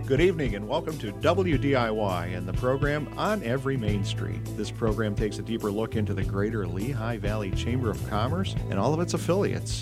Good evening and welcome to WDIY and the program On Every Main Street. This program takes a deeper look into the Greater Lehigh Valley Chamber of Commerce and all of its affiliates.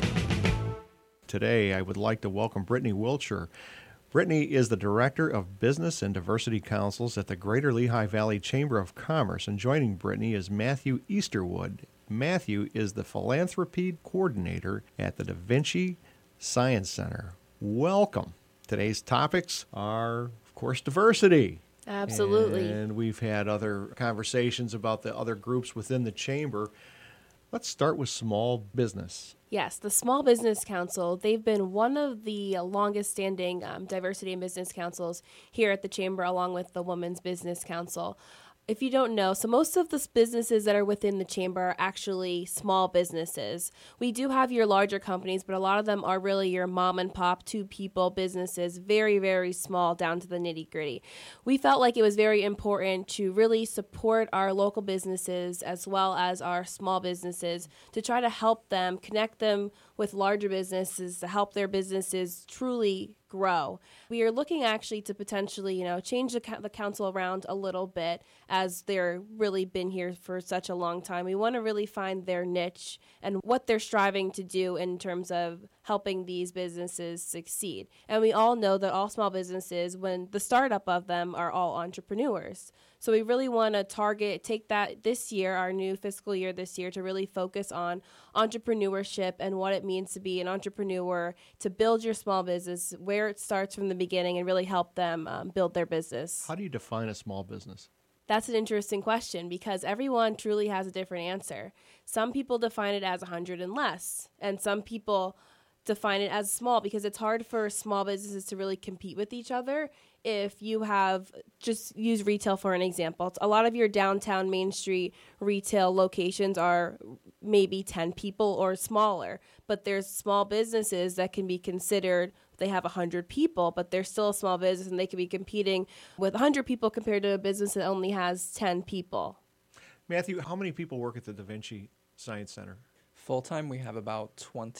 Today, I would like to welcome Brittany Wiltshire. Brittany is the Director of Business and Diversity Councils at the Greater Lehigh Valley Chamber of Commerce, and joining Brittany is Matthew Easterwood. Matthew is the Philanthropy Coordinator at the Da Vinci Science Center. Welcome. Today's topics are, of course, diversity. Absolutely. And we've had other conversations about the other groups within the chamber. Let's start with small business. Yes, the Small Business Council, they've been one of the longest-standing diversity and business councils here at the chamber, along with the Women's Business Council. If you don't know, so most of the businesses that are within the chamber are actually small businesses. We do have your larger companies, but a lot of them are really your mom and pop, two-people businesses, very, very small, down to the nitty-gritty. We felt like it was very important to really support our local businesses as well as our small businesses to try to help them, connect them with larger businesses to help their businesses truly grow. We are looking actually to potentially, change the council around a little bit as they're really been here for such a long time. We want to really find their niche and what they're striving to do in terms of helping these businesses succeed. And we all know that all small businesses, when the startup of them, are all entrepreneurs. So we really want to take that this year, our new fiscal year this year, to really focus on entrepreneurship and what it means to be an entrepreneur, to build your small business, where it starts from the beginning, and really help them build their business. How do you define a small business? That's an interesting question because everyone truly has a different answer. Some people define it as 100 and less, and some people define it as small because it's hard for small businesses to really compete with each other. If you have, just use retail for an example, a lot of your downtown Main Street retail locations are maybe 10 people or smaller, but there's small businesses that can be considered, they have 100 people, but they're still a small business and they could be competing with 100 people compared to a business that only has 10 people. Matthew, how many people work at the Da Vinci Science Center? Full-time, we have about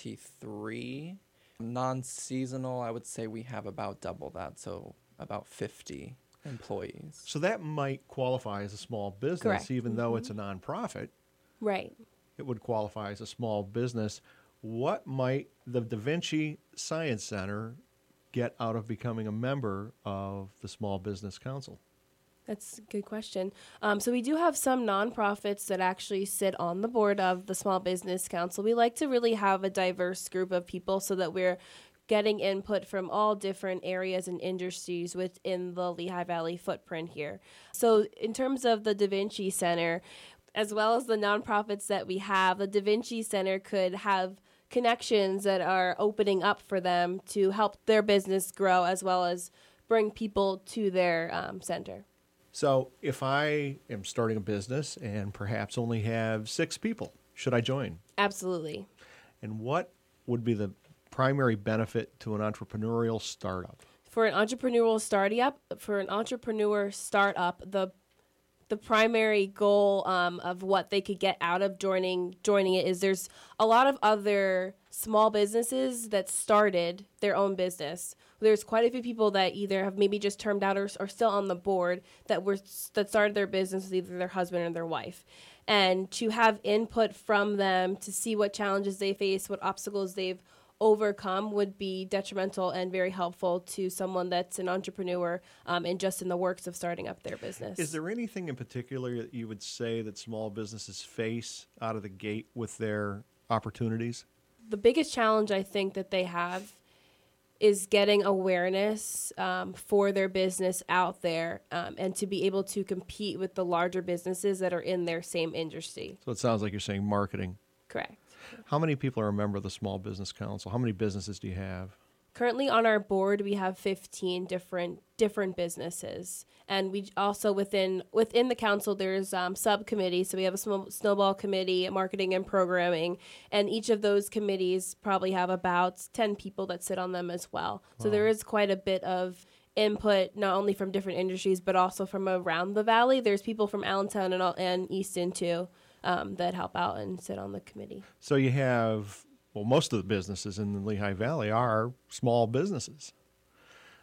23. Non-seasonal, I would say we have about double that, so about 50 employees. So that might qualify as a small business, Correct. Even though it's a nonprofit. Right. It would qualify as a small business. What might the Da Vinci Science Center get out of becoming a member of the Small Business Council? That's a good question. So we do have some nonprofits that actually sit on the board of the Small Business Council. We like to really have a diverse group of people so that we're getting input from all different areas and industries within the Lehigh Valley footprint here. So in terms of the Da Vinci Center, as well as the nonprofits that we have, the Da Vinci Center could have connections that are opening up for them to help their business grow as well as bring people to their center. So if I am starting a business and perhaps only have 6 people, should I join? Absolutely. And what would be the primary benefit to an entrepreneurial startup? For an entrepreneurial startup, the primary goal of what they could get out of joining it is there's a lot of other small businesses that started their own business. There's quite a few people that either have maybe just termed out or are still on the board that started their business with either their husband or their wife. And to have input from them to see what challenges they face, what obstacles they've overcome would be detrimental and very helpful to someone that's an entrepreneur and just in the works of starting up their business. Is there anything in particular that you would say that small businesses face out of the gate with their opportunities? The biggest challenge I think that they have is getting awareness for their business out there and to be able to compete with the larger businesses that are in their same industry. So it sounds like you're saying marketing. Correct. How many people are a member of the Small Business Council? How many businesses do you have? Currently on our board, we have 15 different businesses. And we also, within the council, there's subcommittees. So we have a snowball committee, marketing and programming. And each of those committees probably have about 10 people that sit on them as well. Wow. So there is quite a bit of input, not only from different industries, but also from around the valley. There's people from Allentown and Easton, too, that help out and sit on the committee. So you have, most of the businesses in the Lehigh Valley are small businesses.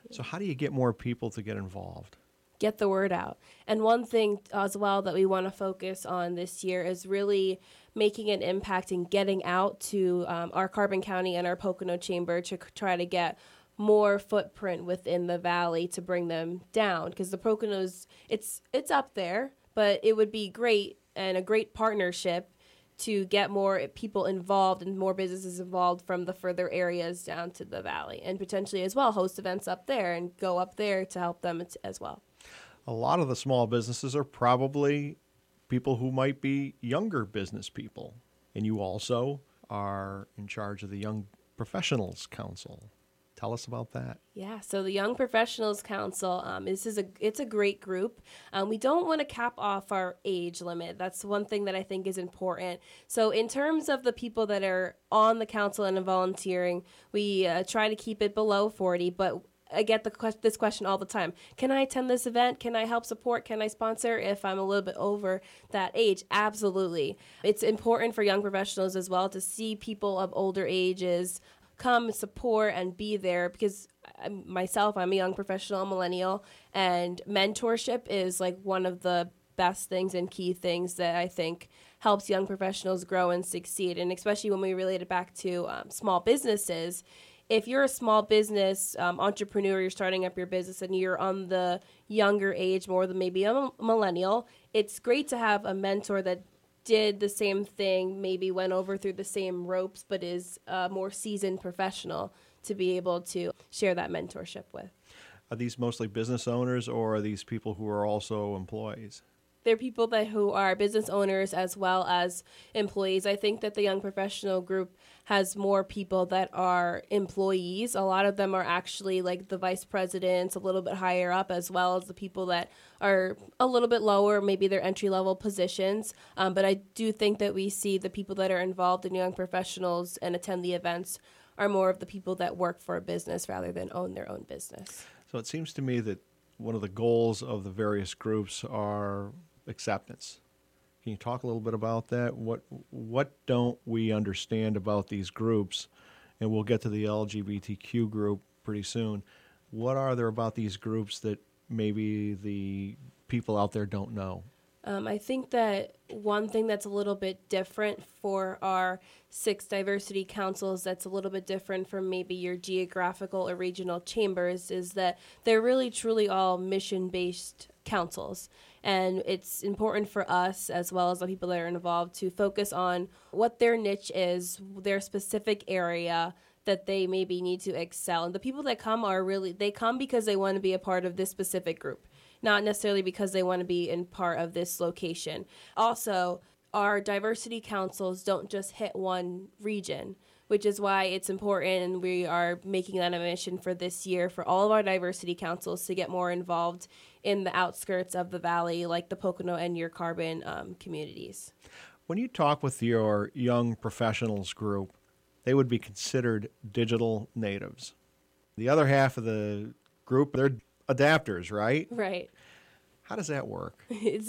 So how do you get more people to get involved? Get the word out. And one thing as well that we want to focus on this year is really making an impact and getting out to our Carbon County and our Pocono Chamber to try to get more footprint within the valley to bring them down, because the Poconos, it's up there, but it would be great and a great partnership to get more people involved and more businesses involved from the further areas down to the valley, and potentially as well host events up there and go up there to help them as well. A lot of the small businesses are probably people who might be younger business people, and you also are in charge of the Young Professionals Council. Tell us about that. Yeah, so the Young Professionals Council, it's a great group. We don't want to cap off our age limit. That's one thing that I think is important. So in terms of the people that are on the council and volunteering, we try to keep it below 40, but I get this question all the time. Can I attend this event? Can I help support? Can I sponsor if I'm a little bit over that age? Absolutely. It's important for young professionals as well to see people of older ages come support and be there, because myself, I'm a young professional, millennial, and mentorship is like one of the best things and key things that I think helps young professionals grow and succeed. And especially when we relate it back to small businesses, if you're a small business entrepreneur, you're starting up your business and you're on the younger age, more than maybe a millennial, it's great to have a mentor that did the same thing, maybe went over through the same ropes, but is a more seasoned professional to be able to share that mentorship with. Are these mostly business owners, or are these people who are also employees? They're people who are business owners as well as employees. I think that the Young Professional Group has more people that are employees. A lot of them are actually like the vice presidents, a little bit higher up, as well as the people that are a little bit lower, maybe their entry-level positions. But I do think that we see the people that are involved in Young Professionals and attend the events are more of the people that work for a business rather than own their own business. So it seems to me that one of the goals of the various groups are acceptance. Can you talk a little bit about that? What don't we understand about these groups? And we'll get to the LGBTQ group pretty soon. What are there about these groups that maybe the people out there don't know? I think that one thing that's a little bit different for our 6 diversity councils, that's a little bit different from maybe your geographical or regional chambers, is that they're really truly all mission-based councils. And it's important for us, as well as the people that are involved, to focus on what their niche is, their specific area that they maybe need to excel. And the people that come they come because they want to be a part of this specific group, not necessarily because they want to be in part of this location. Also, our diversity councils don't just hit one region, which is why it's important, and we are making that a mission for this year for all of our diversity councils to get more involved in the outskirts of the valley, like the Pocono and your Carbon communities. When you talk with your Young Professionals group, they would be considered digital natives. The other half of the group, they're adapters, right? Right. How does that work?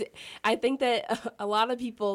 I think that a lot of people,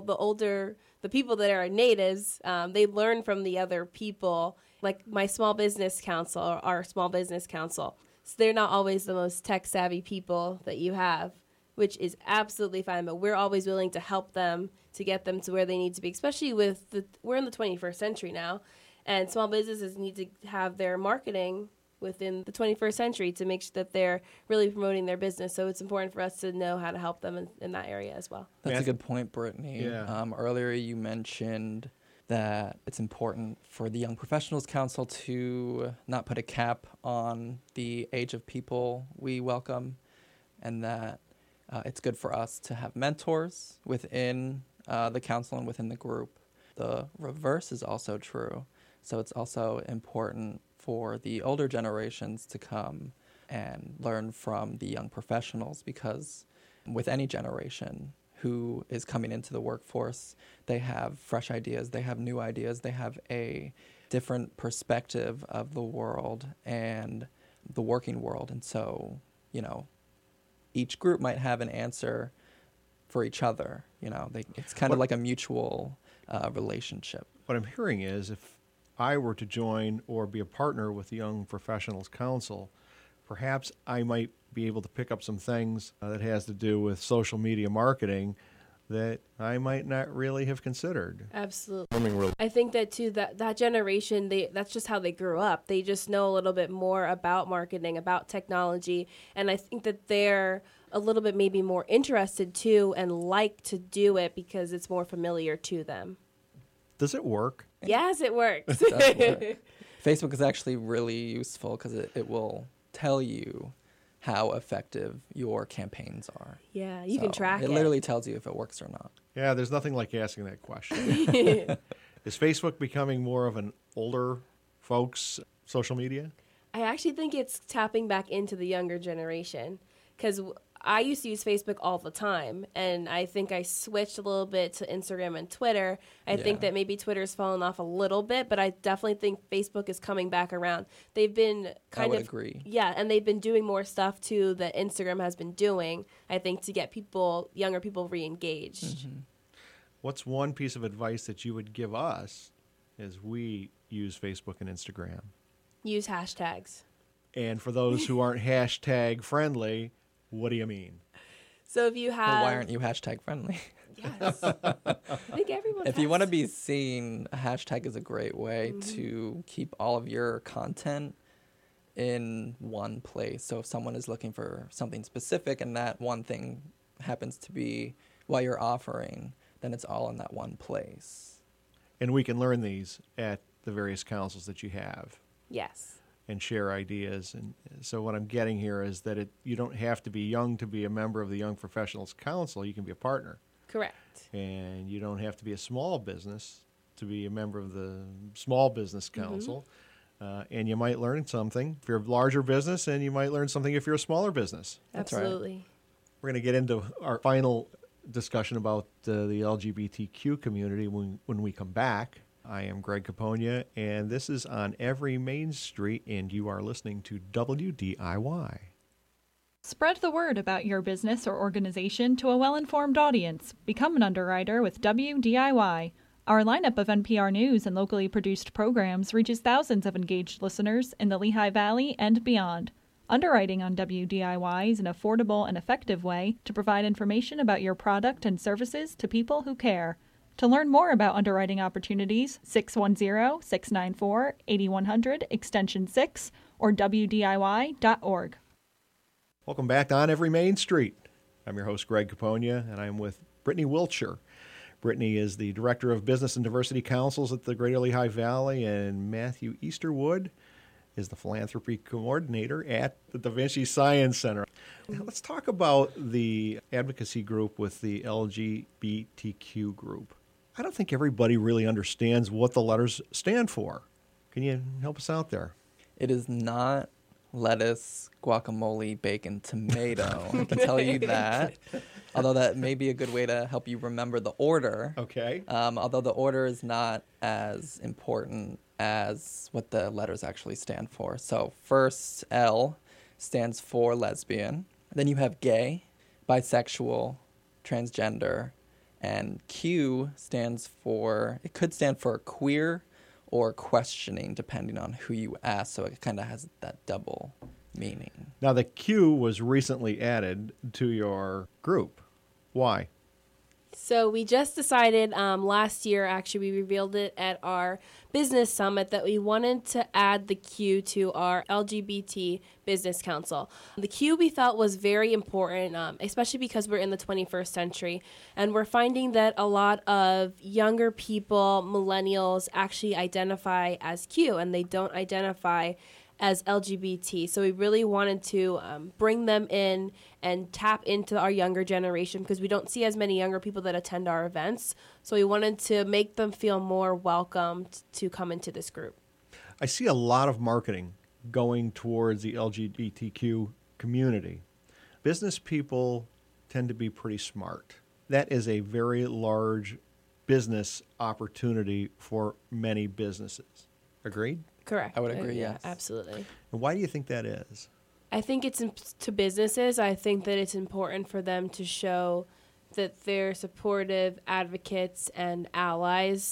the people that are natives, they learn from the other people, like my small business council, our small business council. So they're not always the most tech savvy people that you have, which is absolutely fine. But we're always willing to help them to get them to where they need to be, especially we're in the 21st century now, and small businesses need to have their marketing within the 21st century to make sure that they're really promoting their business. So it's important for us to know how to help them in that area as well. That's a good point, Brittany. Yeah. Earlier you mentioned that it's important for the Young Professionals Council to not put a cap on the age of people we welcome, and that it's good for us to have mentors within the council and within the group. The reverse is also true. So it's also important for the older generations to come and learn from the young professionals, because with any generation who is coming into the workforce, they have fresh ideas, they have new ideas, they have a different perspective of the world and the working world. And so, each group might have an answer for each other. It's kind of like a mutual relationship. What I'm hearing is if I were to join or be a partner with the Young Professionals Council, perhaps I might be able to pick up some things that has to do with social media marketing that I might not really have considered. Absolutely. I think that too, that generation, that's just how they grew up. They just know a little bit more about marketing, about technology, and I think that they're a little bit maybe more interested too and like to do it because it's more familiar to them. Does it work? Yes, it works. It does work. Facebook is actually really useful because it will tell you how effective your campaigns are. Yeah, you can track it. It literally tells you if it works or not. Yeah, there's nothing like asking that question. Is Facebook becoming more of an older folks' social media? I actually think it's tapping back into the younger generation because I used to use Facebook all the time, and I think I switched a little bit to Instagram and Twitter. I think that maybe Twitter's fallen off a little bit, but I definitely think Facebook is coming back around. They've been agree. Yeah, and they've been doing more stuff too that Instagram has been doing, I think, to get younger people re-engaged. Mm-hmm. What's one piece of advice that you would give us as we use Facebook and Instagram? Use hashtags. And for those who aren't hashtag friendly, what do you mean? So if you have... Well, why aren't you hashtag friendly? Yes. I think everyone If you want to be seen, a hashtag is a great way to keep all of your content in one place. So if someone is looking for something specific and that one thing happens to be what you're offering, then it's all in that one place. And we can learn these at the various councils that you have. Yes. And share ideas. And so what I'm getting here is that you don't have to be young to be a member of the Young Professionals Council. You can be a partner. Correct. And you don't have to be a small business to be a member of the Small Business Council. And you might learn something if you're a larger business, and you might learn something if you're a smaller business. Absolutely. Right. We're going to get into our final discussion about the LGBTQ community when we come back. I am Greg Capogna, and this is On Every Main Street, and you are listening to WDIY. Spread the word about your business or organization to a well-informed audience. Become an underwriter with WDIY. Our lineup of NPR News and locally produced programs reaches thousands of engaged listeners in the Lehigh Valley and beyond. Underwriting on WDIY is an affordable and effective way to provide information about your product and services to people who care. To learn more about underwriting opportunities, 610-694-8100, extension 6, or WDIY.org. Welcome back to On Every Main Street. I'm your host, Greg Capogna, and I'm with Brittany Wiltshire. Brittany is the Director of Business and Diversity Councils at the Greater Lehigh Valley, and Matthew Easterwood is the Philanthropy Coordinator at the Da Vinci Science Center. Now, let's talk about the advocacy group with the LGBTQ group. I don't think everybody really understands what the letters stand for. Can you help us out there? It is not lettuce, guacamole, bacon, tomato. I can tell you that. Although that may be a good way to help you remember the order. Okay. Although the order is not as important as what the letters actually stand for. So first, L stands for lesbian. Then you have gay, bisexual, transgender, and Q stands for, it could stand for queer or questioning, depending on who you ask. So it kind of has that double meaning. Now, the Q was recently added to your group. Why? So we just decided last year, actually, we revealed it at our business summit that we wanted to add the Q to our LGBT Business Council. The Q we felt was very important, especially because we're in the 21st century, and we're finding that a lot of younger people, millennials, actually identify as Q, and they don't identify as LGBT. So we really wanted to bring them in and tap into our younger generation because we don't see as many younger people that attend our events. So we wanted to make them feel more welcomed to come into this group. I see a lot of marketing going towards the LGBTQ community. Business people tend to be pretty smart. That is a very large business opportunity for many businesses. Agreed? Correct. I would agree, yeah, yes. Absolutely. And why do you think that is? I think it's to businesses. I think that it's important for them to show that they're supportive advocates and allies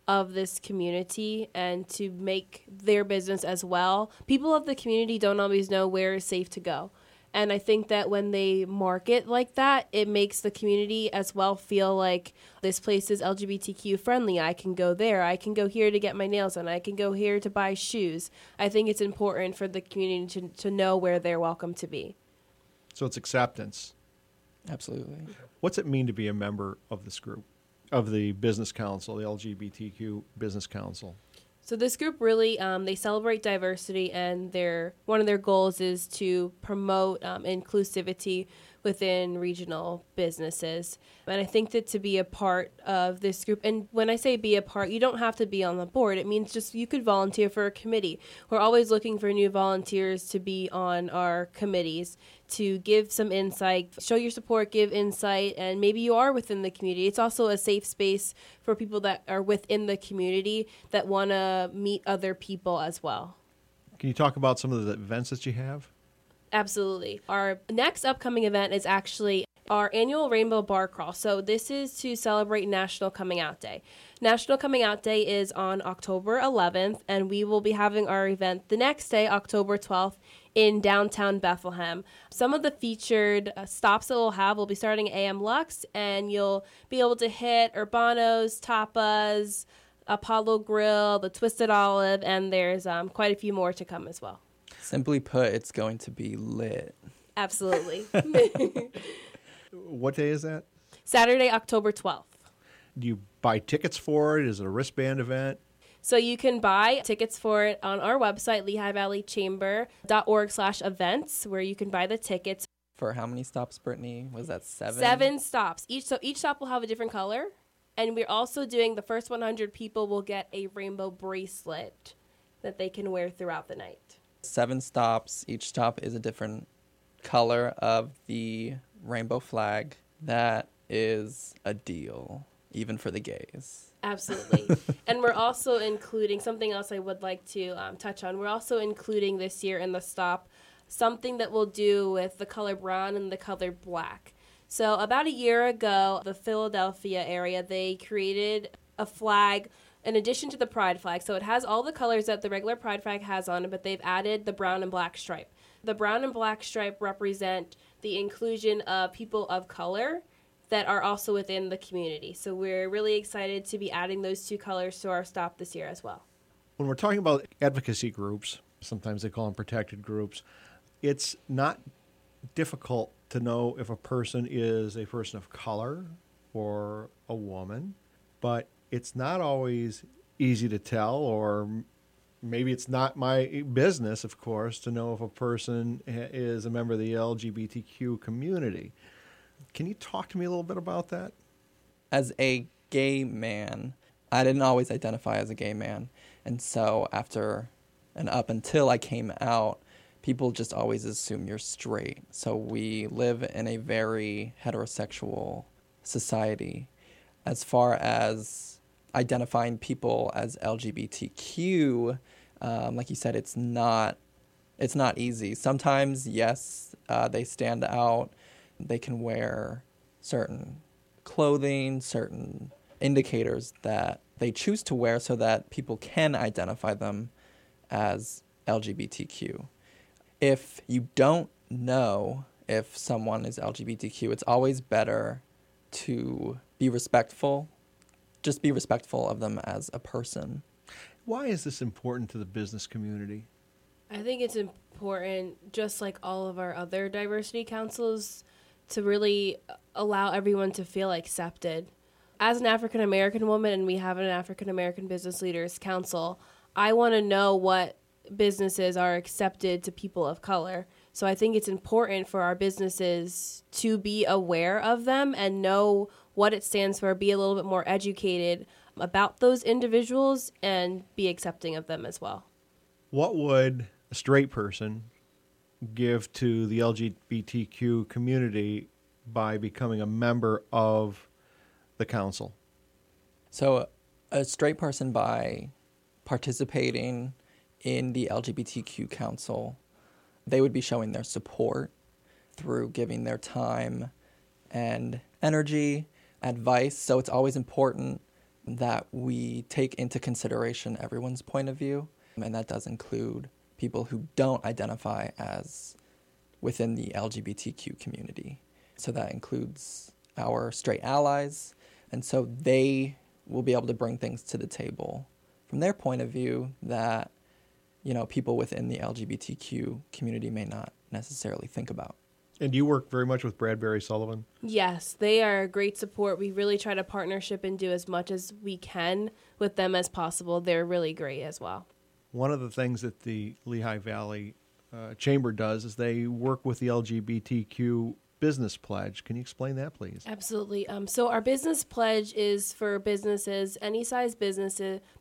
of this community and to make their business as well. People of the community don't always know where is safe to go. And I think that when they market like that, it makes the community as well feel like this place is LGBTQ friendly. I can go there. I can go here to get my nails done. I can go here to buy shoes. I think it's important for the community to know where they're welcome to be. So it's acceptance. Absolutely. What's it mean to be a member of this group, of the Business Council, the LGBTQ Business Council? So this group really, they celebrate diversity, and one of their goals is to promote inclusivity within regional businesses. And I think that to be a part of this group, and when I say be a part, you don't have to be on the board. It means just you could volunteer for a committee. We're always looking for new volunteers to be on our committees, to give some insight, show your support, give insight, and maybe you are within the community. It's also a safe space for people that are within the community that want to meet other people as well. Can you talk about some of the events that you have? Absolutely. Our next upcoming event is actually our annual Rainbow Bar Crawl. So this is to celebrate National Coming Out Day. National Coming Out Day is on October 11th, and we will be having our event the next day, October 12th, in downtown Bethlehem. Some of the featured stops that we'll have will be starting at AM Lux, and you'll be able to hit Urbano's, Tapas, Apollo Grill, the Twisted Olive, and there's quite a few more to come as well. Simply put, it's going to be lit. Absolutely. What day is that? Saturday, October 12th. Do you buy tickets for it? Is it a wristband event? So you can buy tickets for it on our website, LehighValleyChamber.org/events, where you can buy the tickets. For how many stops, Brittany? Was that 7? 7 stops. Each stop will have a different color. And we're also doing the first 100 people will get a rainbow bracelet that they can wear throughout the night. 7 stops. Each stop is a different color of the rainbow flag. That is a deal, even for the gays. Absolutely. And we're also including something else I would like to touch on. We're also including this year in the stop something that we'll do with the color brown and the color black. So about a year ago, the Philadelphia area, they created a flag in addition to the pride flag. So it has all the colors that the regular pride flag has on it, but they've added the brown and black stripe. The brown and black stripe represent the inclusion of people of color that are also within the community. So we're really excited to be adding those 2 colors to our stop this year as well. When we're talking about advocacy groups, sometimes they call them protected groups, it's not difficult to know if a person is a person of color or a woman, but it's not always easy to tell, or maybe it's not my business, of course, to know if a person is a member of the LGBTQ community. Can you talk to me a little bit about that? As a gay man, I didn't always identify as a gay man. And so after and up until I came out, people just always assume you're straight. So we live in a very heterosexual society. As far as identifying people as LGBTQ, like you said, it's not easy. Sometimes, yes, they stand out. They can wear certain clothing, certain indicators that they choose to wear so that people can identify them as LGBTQ. If you don't know if someone is LGBTQ, it's always better to be respectful. Just be respectful of them as a person. Why is this important to the business community? I think it's important, just like all of our other diversity councils, to really allow everyone to feel accepted. As an African American woman, and we have an African American Business Leaders Council, I want to know what businesses are accepted to people of color. So I think it's important for our businesses to be aware of them and know what it stands for, be a little bit more educated about those individuals, and be accepting of them as well. What would a straight person give to the LGBTQ community by becoming a member of the council? So a straight person, by participating in the LGBTQ council, they would be showing their support through giving their time and energy, advice. So it's always important that we take into consideration everyone's point of view, and that does include people who don't identify as within the LGBTQ community. So that includes our straight allies, and so they will be able to bring things to the table from their point of view that, people within the LGBTQ community may not necessarily think about. And you work very much with Bradbury Sullivan? Yes, they are a great support. We really try to partnership and do as much as we can with them as possible. They're really great as well. One of the things that the Lehigh Valley Chamber does is they work with the LGBTQ Business Pledge. Can you explain that, please? Absolutely. So our business pledge is for businesses, any size business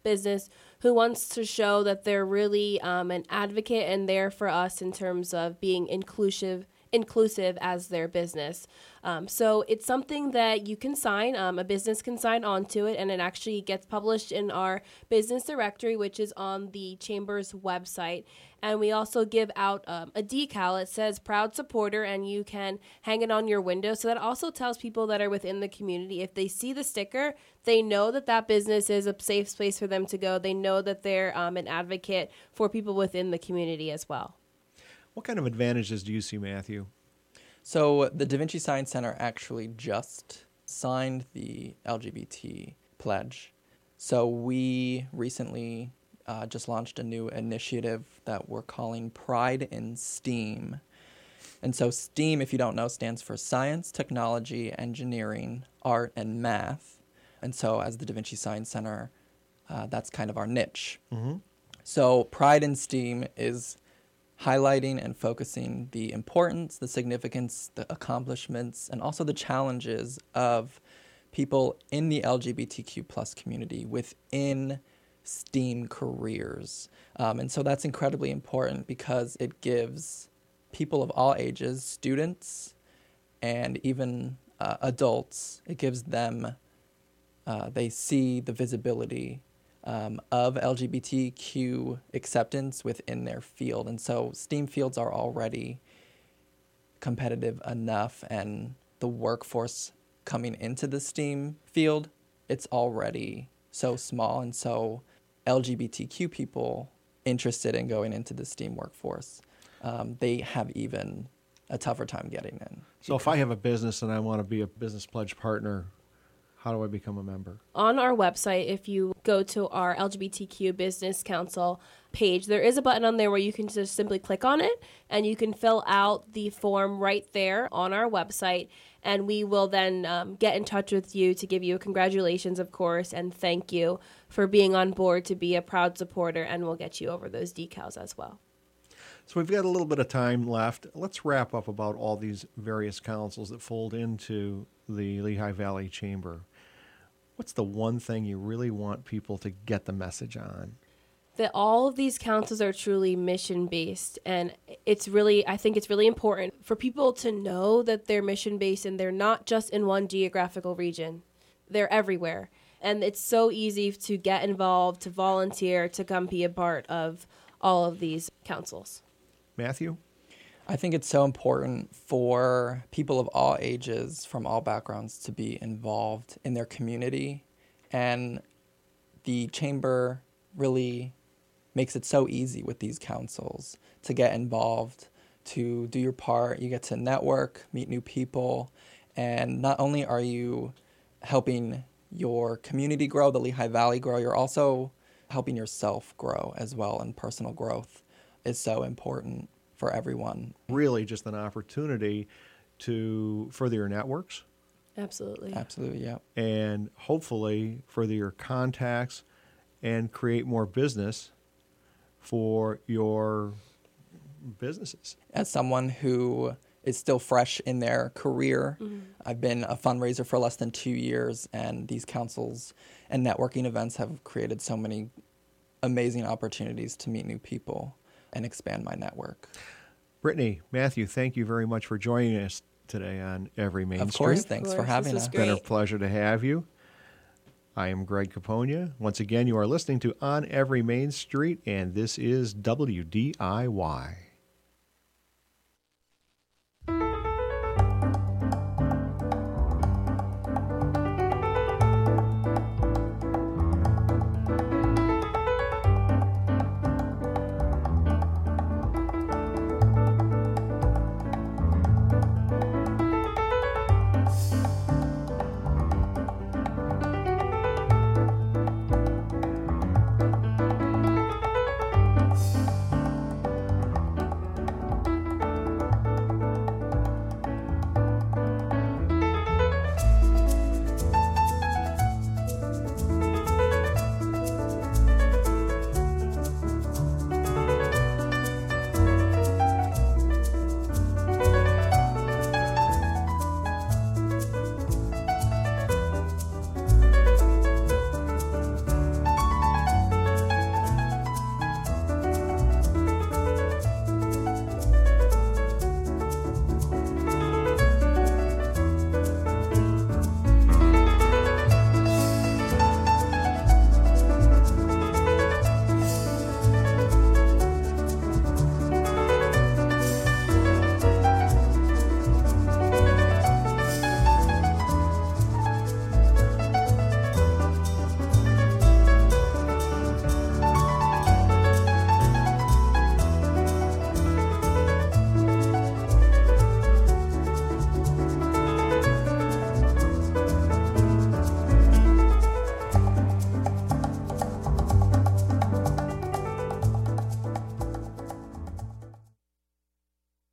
who wants to show that they're really an advocate and there for us in terms of being inclusive as their business. So it's something that you can sign. A business can sign onto it, and it actually gets published in our business directory, which is on the Chamber's website. And we also give out a decal. It says proud supporter, and you can hang it on your window. So that also tells people that are within the community, if they see the sticker, they know that that business is a safe space for them to go. They know that they're an advocate for people within the community as well. What kind of advantages do you see, Matthew? So the Da Vinci Science Center actually just signed the LGBT pledge. So we recently just launched a new initiative that we're calling Pride in STEAM. And so STEAM, if you don't know, stands for Science, Technology, Engineering, Art, and Math. And so as the Da Vinci Science Center, that's kind of our niche. Mm-hmm. So Pride in STEAM is highlighting and focusing the importance, the significance, the accomplishments, and also the challenges of people in the LGBTQ plus community within STEAM careers. And so that's incredibly important because it gives people of all ages, students, and even adults, it gives them, they see the visibility of LGBTQ acceptance within their field. And so STEAM fields are already competitive enough, and the workforce coming into the STEAM field, it's already so small. And so LGBTQ people interested in going into the STEAM workforce, they have even a tougher time getting in. So if I have a business and I want to be a Business Pledge partner, how do I become a member? On our website, if you go to our LGBTQ Business Council page, there is a button on there where you can just simply click on it, and you can fill out the form right there on our website, and we will then get in touch with you to give you a congratulations, of course, and thank you for being on board to be a proud supporter, and we'll get you over those decals as well. So we've got a little bit of time left. Let's wrap up about all these various councils that fold into the Lehigh Valley Chamber. What's the one thing you really want people to get the message on? That all of these councils are truly mission-based, and I think it's really important for people to know that they're mission-based and they're not just in one geographical region. They're everywhere. And it's so easy to get involved, to volunteer, to come be a part of all of these councils. Matthew? I think it's so important for people of all ages, from all backgrounds, to be involved in their community. And the Chamber really makes it so easy with these councils to get involved, to do your part. You get to network, meet new people, and not only are you helping your community grow, the Lehigh Valley grow, you're also helping yourself grow as well, and personal growth is so important for everyone. Really just an opportunity to further your networks. Absolutely. Absolutely, yeah. And hopefully further your contacts and create more business for your businesses. As someone who is still fresh in their career, I've been a fundraiser for less than 2 years, and these councils and networking events have created so many amazing opportunities to meet new people and expand my network. Brittany, Matthew, thank you very much for joining us today on Every Main Street. Of course, thanks for having us. It's been a pleasure to have you. I am Greg Caponia. Once again, you are listening to On Every Main Street, and this is WDIY.